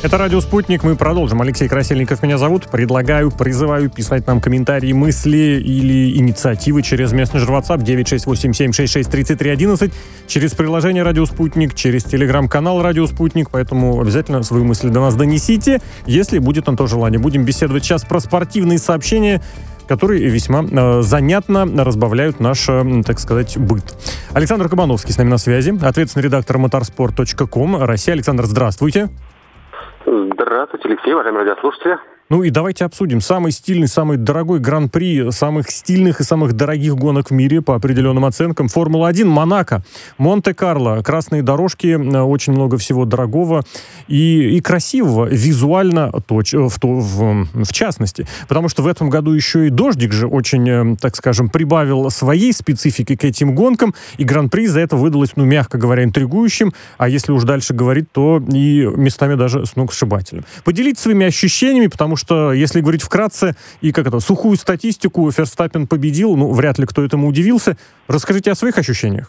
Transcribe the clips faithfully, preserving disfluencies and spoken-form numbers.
Это «Радио Спутник». Мы продолжим. Алексей Красильников меня зовут. Предлагаю, призываю писать нам комментарии, мысли или инициативы через мессенджер WhatsApp девять шесть восемь семь шесть шесть тридцать три одиннадцать, через приложение «Радио Спутник», через телеграм-канал «Радио Спутник». Поэтому обязательно свои мысли до нас донесите, если будет на то желание. Будем беседовать сейчас про спортивные сообщения, которые весьма э, занятно разбавляют наш, э, так сказать, быт. Александр Кабановский с нами на связи, ответственный редактор моторспорт точка ком Россия. Александр, здравствуйте. Здравствуйте, Алексей, уважаемые радиослушатели. Ну и давайте обсудим самый стильный, самый дорогой гран-при самых стильных и самых дорогих гонок в мире по определенным оценкам. Формула один, Монако, Монте-Карло. Красные дорожки, очень много всего дорогого и, и красивого, визуально точ, в, в, в частности. Потому что в этом году еще и дождик же очень, так скажем, прибавил своей специфики к этим гонкам. И гран-при за это выдалось, ну, мягко говоря, интригующим. А если уж дальше говорить, то и местами даже сногсшибательным. Поделитесь своими ощущениями, потому что что, если говорить вкратце, и как это, сухую статистику, Ферстаппен победил, ну, вряд ли кто этому удивился. Расскажите о своих ощущениях.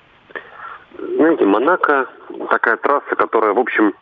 Знаете, Монако такая трасса, которая, в общем,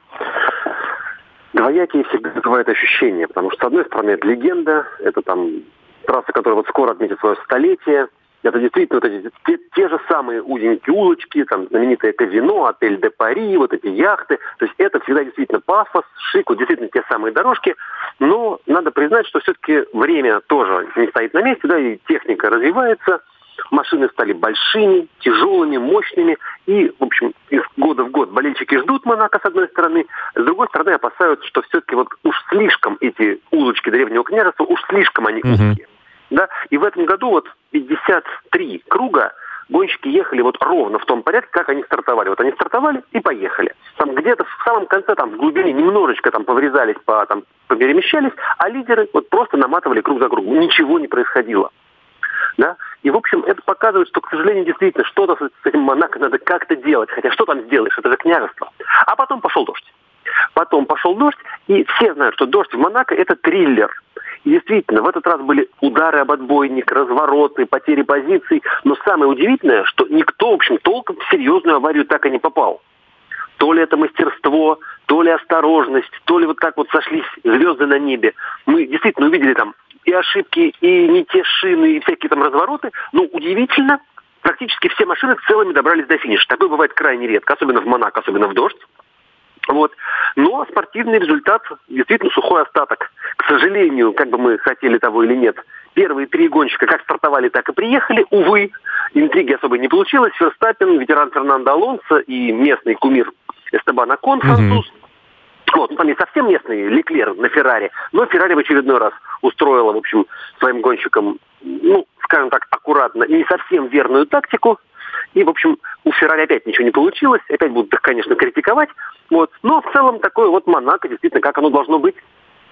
двоякие всегда вызывает ощущения, потому что, с одной стороны, это легенда, это там трасса, которая вот скоро отметит свое столетие. Это действительно вот эти, те, те же самые узенькие улочки, там знаменитое казино, отель де Пари, вот эти яхты. То есть это всегда действительно пафос, шик, вот действительно те самые дорожки. Но надо признать, что все-таки время тоже не стоит на месте, да, и техника развивается. Машины стали большими, тяжелыми, мощными. И, в общем, из года в год болельщики ждут Монако, с одной стороны. С другой стороны, опасаются, что все-таки вот уж слишком эти улочки Древнего княжества, уж слишком они узкие. Mm-hmm. Да? И в этом году вот пятьдесят три круга гонщики ехали вот ровно в том порядке, как они стартовали. Вот они стартовали и поехали. Там где-то в самом конце, там в глубине немножечко там поврезались, по, там, поперемещались, а лидеры вот просто наматывали круг за кругом. Ничего не происходило. Да? И, в общем, это показывает, что, к сожалению, действительно, что-то с этим Монако надо как-то делать. Хотя что там сделаешь? Это же княжество. А потом пошел дождь. Потом пошел дождь, и все знают, что дождь в Монако – это триллер. И действительно, в этот раз были удары об отбойник, развороты, потери позиций. Но самое удивительное, что никто, в общем, толком в серьезную аварию так и не попал. То ли это мастерство, то ли осторожность, то ли вот так вот сошлись звезды на небе. Мы действительно увидели там и ошибки, и не те шины, и всякие там развороты. Но удивительно, практически все машины целыми добрались до финиша. Такое бывает крайне редко, особенно в Монако, особенно в дождь. Вот. Но спортивный результат действительно сухой остаток. К сожалению, как бы мы хотели того или нет, первые три гонщика как стартовали, так и приехали. Увы, интриги особо не получилось. Ферстаппен, ветеран Фернандо Алонсо и местный кумир Эстебан Окон, француз. Mm-hmm. Вот, ну, там не совсем местный Леклер на Феррари, но Феррари в очередной раз устроила, в общем, своим гонщикам, ну, скажем так, аккуратно, не совсем верную тактику. И, в общем, у Феррари опять ничего не получилось. Опять будут их, конечно, критиковать. Вот. Но в целом такое вот Монако, действительно, как оно должно быть.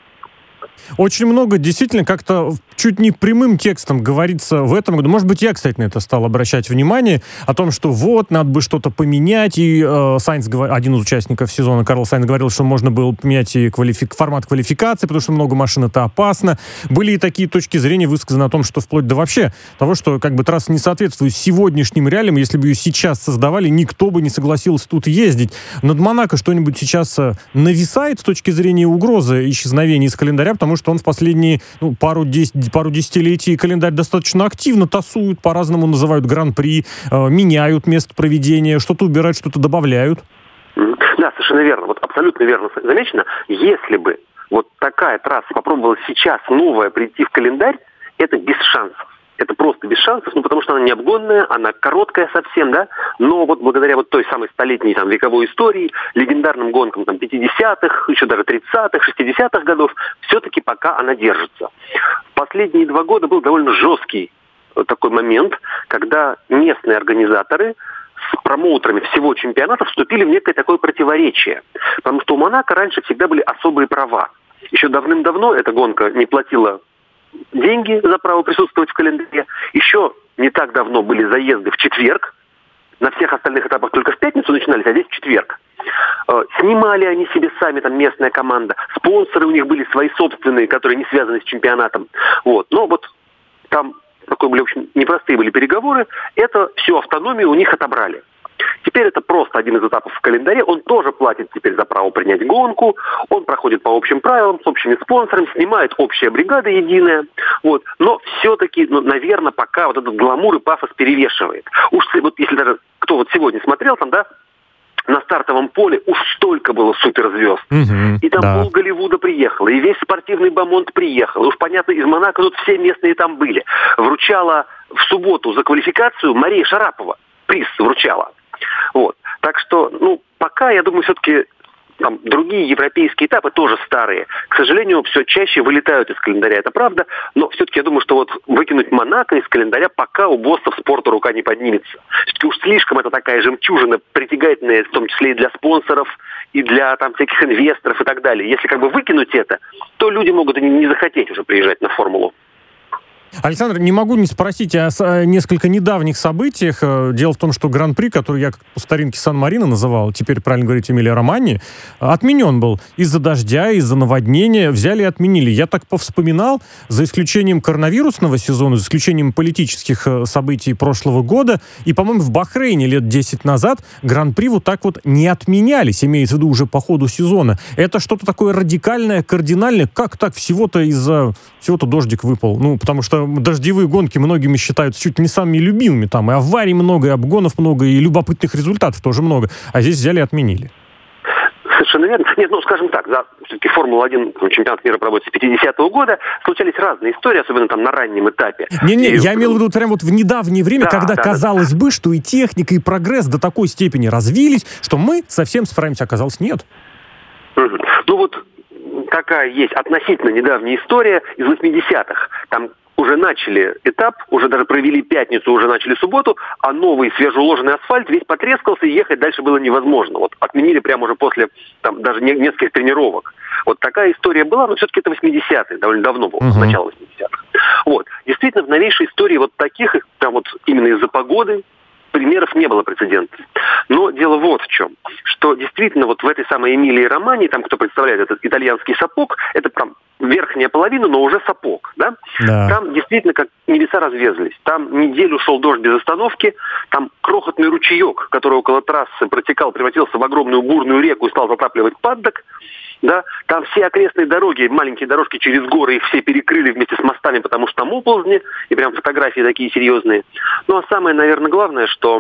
Очень много действительно как-то чуть не прямым текстом говорится в этом году. Может быть, я, кстати, на это стал обращать внимание, о том, что вот, надо бы что-то поменять. И э, Сайнс, один из участников сезона, Карл Сайнс, говорил, что можно было поменять и квалифи... формат квалификации, потому что много машин — это опасно. Были и такие точки зрения высказаны о том, что вплоть до вообще того, что как бы трасса не соответствует сегодняшним реалиям. Если бы ее сейчас создавали, никто бы не согласился тут ездить. Над Монако что-нибудь сейчас нависает с точки зрения угрозы исчезновения из календаря, потому что он в последние ну, пару, десять, пару десятилетий календарь достаточно активно тасуют, по-разному называют гран-при, э, меняют место проведения, что-то убирают, что-то добавляют. Да, совершенно верно. Вот абсолютно верно замечено. Если бы вот такая трасса попробовала сейчас новая прийти в календарь, это без шансов. Это просто без шансов, ну, потому что она не обгонная, она короткая совсем, да, но вот благодаря вот той самой столетней там вековой истории, легендарным гонкам там пятидесятых, еще даже тридцатых, шестидесятых годов, все-таки пока она держится. В последние два года был довольно жесткий такой момент, когда местные организаторы с промоутерами всего чемпионата вступили в некое такое противоречие. Потому что у Монако раньше всегда были особые права. Еще давным-давно эта гонка не платила деньги за право присутствовать в календаре. Еще не так давно были заезды в четверг. На всех остальных этапах только в пятницу начинались, а здесь в четверг. Э, снимали они себе сами, там местная команда. Спонсоры у них были свои собственные, которые не связаны с чемпионатом. Вот. Но вот там такой были, в общем, непростые были переговоры. Это всю автономию у них отобрали. Теперь это просто один из этапов в календаре. Он тоже платит теперь за право принять гонку. Он проходит по общим правилам, с общими спонсорами, снимает общая бригада единая. Вот. Но все-таки, ну, наверное, пока вот этот гламур и пафос перевешивает. Уж вот если даже кто вот сегодня смотрел там, да, на стартовом поле уж столько было суперзвезд. Угу, и там да. пол Голливуда приехало, и весь спортивный бомонд приехал. И уж понятно, из Монако тут все местные там были. Вручала в субботу за квалификацию Мария Шарапова. Приз вручала. Вот. Так что, ну, пока, я думаю, все-таки там другие европейские этапы тоже старые. К сожалению, все чаще вылетают из календаря, это правда. Но все-таки я думаю, что вот выкинуть Монако из календаря, пока у боссов спорта рука не поднимется. Все-таки уж слишком это такая жемчужина, притягательная, в том числе и для спонсоров, и для там всяких инвесторов и так далее. Если как бы выкинуть это, то люди могут и не захотеть уже приезжать на Формулу. Александр, не могу не спросить о, о несколько недавних событиях. Дело в том, что Гран-при, который я по старинке Сан-Марино называл, теперь, правильно говорить, Эмилия-Романьи, отменен был из-за дождя, из-за наводнения. Взяли и отменили. Я так повспоминал, за исключением коронавирусного сезона, за исключением политических событий прошлого года, и, по-моему, в Бахрейне лет десять назад Гран-при вот так вот не отменялись, имеется в виду уже по ходу сезона. Это что-то такое радикальное, кардинальное. Как так всего-то из-за... Всего-то дождик выпал? Ну, потому что дождевые гонки многими считаются чуть не самыми любимыми. Там и аварий много, и обгонов много, и любопытных результатов тоже много. А здесь взяли и отменили. Совершенно верно. Нет, ну, скажем так, за все-таки Формула-один, чемпионат мира проводится с пятидесятого года, случались разные истории, особенно там на раннем этапе. Не-не, и... я имел в виду прямо вот в недавнее время, да, когда да, казалось да. бы, что и техника, и прогресс до такой степени развились, что мы совсем справимся, оказалось, нет. Угу. Ну вот такая есть относительно недавняя история из восьмидесятых. Там уже начали этап, уже даже провели пятницу, уже начали субботу, а новый свежеуложенный асфальт весь потрескался, и ехать дальше было невозможно. Вот отменили прямо уже после там даже нескольких тренировок. Вот такая история была, но все-таки это восьмидесятые, довольно давно было, uh-huh. начало восьмидесятых. Вот. Действительно, в новейшей истории вот таких, там вот именно из-за погоды, примеров не было прецедентов. Но дело вот в чем, что действительно вот в этой самой Эмилии-Романьи, там кто представляет этот итальянский сапог, это прям верхняя половина, но уже сапог, да? Да. Там действительно как небеса разверзлись. Там неделю шел дождь без остановки, там крохотный ручеек, который около трассы протекал, превратился в огромную бурную реку и стал затапливать паддок. Да, там все окрестные дороги, маленькие дорожки через горы, их все перекрыли вместе с мостами, потому что там оползни, и прям фотографии такие серьезные. Ну, а самое, наверное, главное, что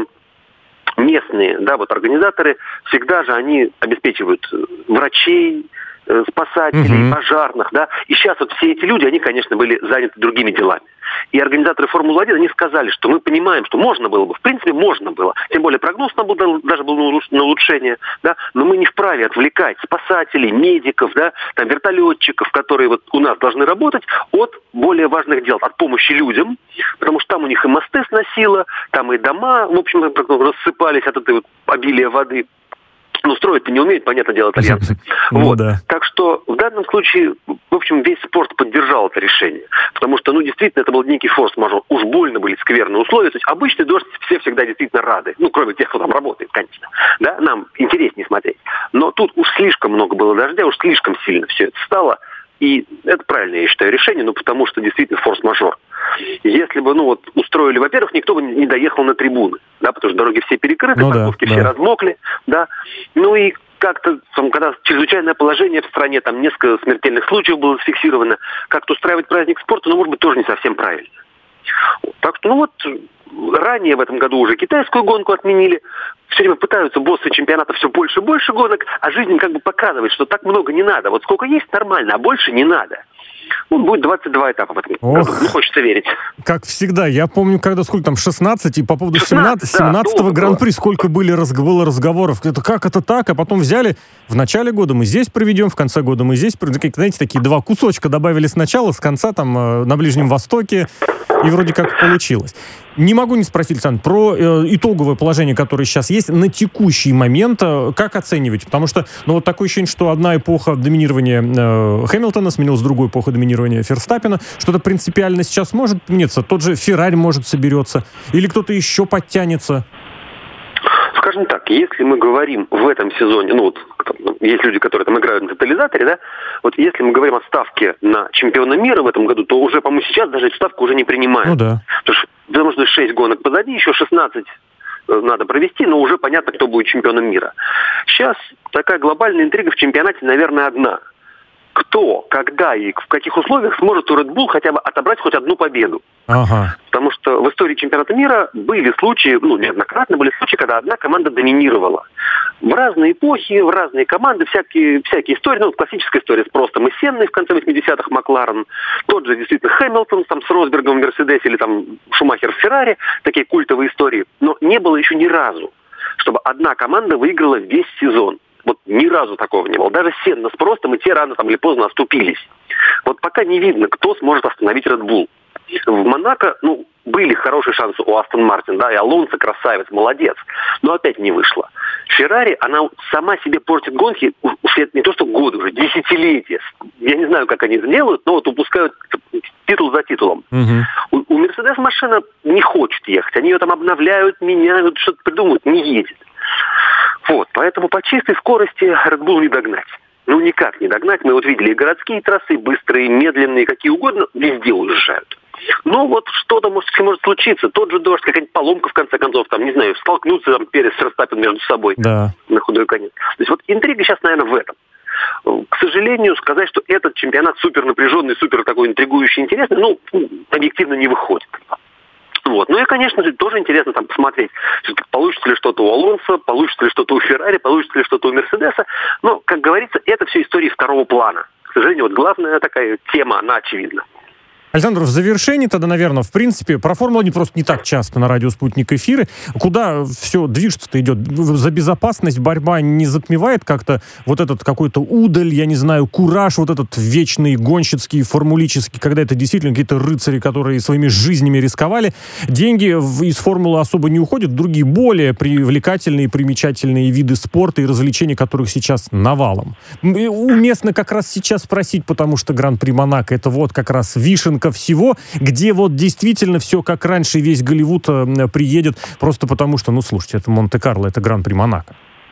местные, да, вот организаторы, всегда же они обеспечивают врачей, спасателей, угу. пожарных, да, и сейчас вот все эти люди, они, конечно, были заняты другими делами. И организаторы Формулы-один, они сказали, что мы понимаем, что можно было бы, в принципе, можно было, тем более прогноз нам был, даже был на улучшение, да, но мы не вправе отвлекать спасателей, медиков, да, там, вертолетчиков, которые вот у нас должны работать, от более важных дел, от помощи людям, потому что там у них и мосты сносило, там и дома, в общем, рассыпались от этой вот обилия воды. Ну, строить-то не умеют, понятное дело, итальянцы. Вот. Да. Так что в данном случае, в общем, весь спорт поддержал это решение. Потому что, ну, действительно, это был некий форс-мажор. Уж больно были скверные условия. То есть обычный дождь все всегда действительно рады. Ну, кроме тех, кто там работает, конечно. Да, нам интереснее смотреть. Но тут уж слишком много было дождя, уж слишком сильно все это стало. И это правильное, я считаю, решение, ну, потому что действительно форс-мажор. Если бы, ну, вот, устроили, во-первых, никто бы не доехал на трибуны, да, потому что дороги все перекрыты, ну, парковки да, все да. размокли, да. Ну, и как-то, там, когда чрезвычайное положение в стране, там, несколько смертельных случаев было зафиксировано, как-то устраивать праздник спорта, ну, может быть, тоже не совсем правильно. Так что, ну, вот, ранее в этом году уже китайскую гонку отменили. Все время пытаются боссы чемпионата все больше и больше гонок, а жизнь как бы показывает, что так много не надо. Вот сколько есть, нормально, а больше не надо. Ну, будет двадцать два этапа в этом году. Не хочется верить. Как всегда. Я помню, когда сколько там, шестнадцать, и по поводу семнадцатого да, Гран-при сколько были, было разговоров. Это как это так? А потом взяли, в начале года мы здесь проведем, в конце года мы здесь проведем. Знаете, такие два кусочка добавили сначала, с конца там на Ближнем Востоке. И вроде как получилось. Не могу не спросить, Александр, про э, итоговое положение, которое сейчас есть, на текущий момент, э, как оценивать? Потому что, ну, вот такое ощущение, что одна эпоха доминирования э, Хэмилтона сменилась другой эпохой доминирования Ферстаппена. Что-то принципиально сейчас может поменяться? Тот же Феррари, может, соберется? Или кто-то еще подтянется? Скажем так, если мы говорим в этом сезоне, ну вот есть люди, которые там играют на тотализаторе, да, вот если мы говорим о ставке на чемпиона мира в этом году, то уже, по-моему, сейчас даже эту ставку уже не принимают. Ну да. Потому что, потому что шесть гонок позади, еще шестнадцать надо провести, но уже понятно, кто будет чемпионом мира. Сейчас такая глобальная интрига в чемпионате, наверное, одна. Кто, когда и в каких условиях сможет у Red Bull хотя бы отобрать хоть одну победу. Ага. Потому что в истории чемпионата мира были случаи, ну, неоднократно были случаи, когда одна команда доминировала. В разные эпохи, в разные команды, всякие, всякие истории. Ну, классическая история с Простом и Сенной в конце восьмидесятых, Макларен. Тот же, действительно, Хэмилтон там, с Росбергом в Мерседесе или там Шумахер в Феррари. Такие культовые истории. Но не было еще ни разу, чтобы одна команда выиграла весь сезон. Вот ни разу такого не было. Даже Сенна с Простом, и те рано там или поздно оступились. Вот пока не видно, кто сможет остановить Red Bull. В Монако, ну, были хорошие шансы у Астон Мартин, да, и Алонсо красавец, молодец, но опять не вышло. Феррари, она сама себе портит гонки уж не то что годы, уже десятилетия. Я не знаю, как они это делают, но вот упускают титул за титулом. Угу. У, у Мерседес машина не хочет ехать, они ее там обновляют, меняют, что-то придумывают, не едет. Вот, поэтому по чистой скорости Red Bull не догнать. Ну, никак не догнать. Мы вот видели и городские трассы, быстрые, медленные, какие угодно, везде уезжают. Ну, вот что-то может, может случиться. Тот же дождь, какая-нибудь поломка, в конце концов, там, не знаю, столкнутся там Перес с Верстаппен между собой. Да. На худой конец. То есть вот интрига сейчас, наверное, в этом. К сожалению, сказать, что этот чемпионат супер напряженный, супер такой интригующий, интересный, ну, объективно не выходит. Вот. Ну и, конечно же, тоже интересно там посмотреть, получится ли что-то у Алонсо, получится ли что-то у Феррари, получится ли что-то у Мерседеса. Но, как говорится, это все истории второго плана. К сожалению, вот главная такая тема, она очевидна. Александр, в завершении тогда, наверное, в принципе, про Формулу-один просто не так часто на радио «Спутник» эфиры. Куда все движется-то идет? За безопасность борьба не затмевает как-то вот этот какой-то удаль, я не знаю, кураж, вот этот вечный гонщицкий, формулический, когда это действительно какие-то рыцари, которые своими жизнями рисковали. Деньги из Формулы особо не уходят, другие более привлекательные, примечательные виды спорта и развлечений, которых сейчас навалом. Уместно как раз сейчас спросить, потому что Гран-при Монако — это вот как раз вишенка всего, где вот действительно все как раньше, весь Голливуд э, приедет, просто потому что, ну, слушайте, это Монте-Карло, это Гран-при Монако.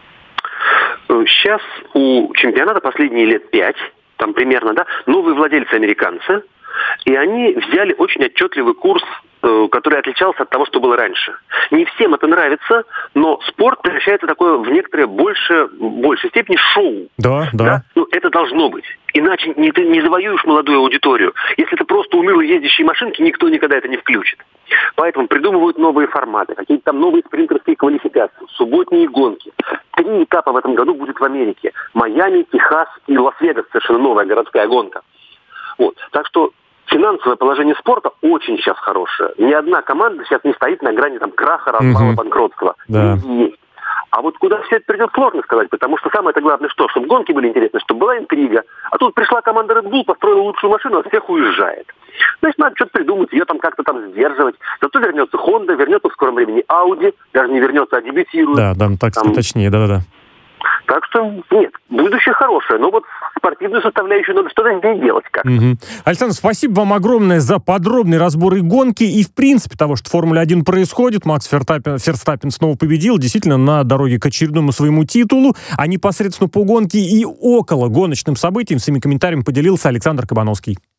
Сейчас у чемпионата последние лет пять, там примерно, да, новые владельцы американцы, и они взяли очень отчетливый курс, э, который отличался от того, что было раньше. Не всем это нравится, но спорт превращается такое в некоторое больше, большей степени шоу. Да, да. да? Ну, это должно быть. Иначе не, ты не завоюешь молодую аудиторию. Если это просто унылые ездящие машинки, никто никогда это не включит. Поэтому придумывают новые форматы, какие-то там новые спринтерские квалификации, субботние гонки. Три этапа в этом году будет в Америке. Майами, Техас и Лас-Вегас. Совершенно новая городская гонка. Вот. Так что финансовое положение спорта очень сейчас хорошее. Ни одна команда сейчас не стоит на грани там краха, развала, угу. банкротства. Да. Есть. А вот куда все это придет, сложно сказать, потому что самое-то главное что? Чтобы гонки были интересны, чтобы была интрига. А тут пришла команда Red Bull, построила лучшую машину, а всех уезжает. Значит, надо что-то придумать, ее там как-то там сдерживать. Зато вернется Honda, вернется в скором времени Audi, даже не вернется, а дебютирует. Да, да, так сказать, точнее, да-да-да. Так что, нет, будущее хорошее, но вот спортивную составляющую надо что-то здесь делать как-то. Угу. Александр, спасибо вам огромное за подробный разбор и гонки, и в принципе того, что в Формуле один происходит. Макс Ферстаппен, Ферстаппен снова победил, действительно, на дороге к очередному своему титулу, а непосредственно по гонке и около гоночным событиям своими комментариями поделился Александр Кабановский.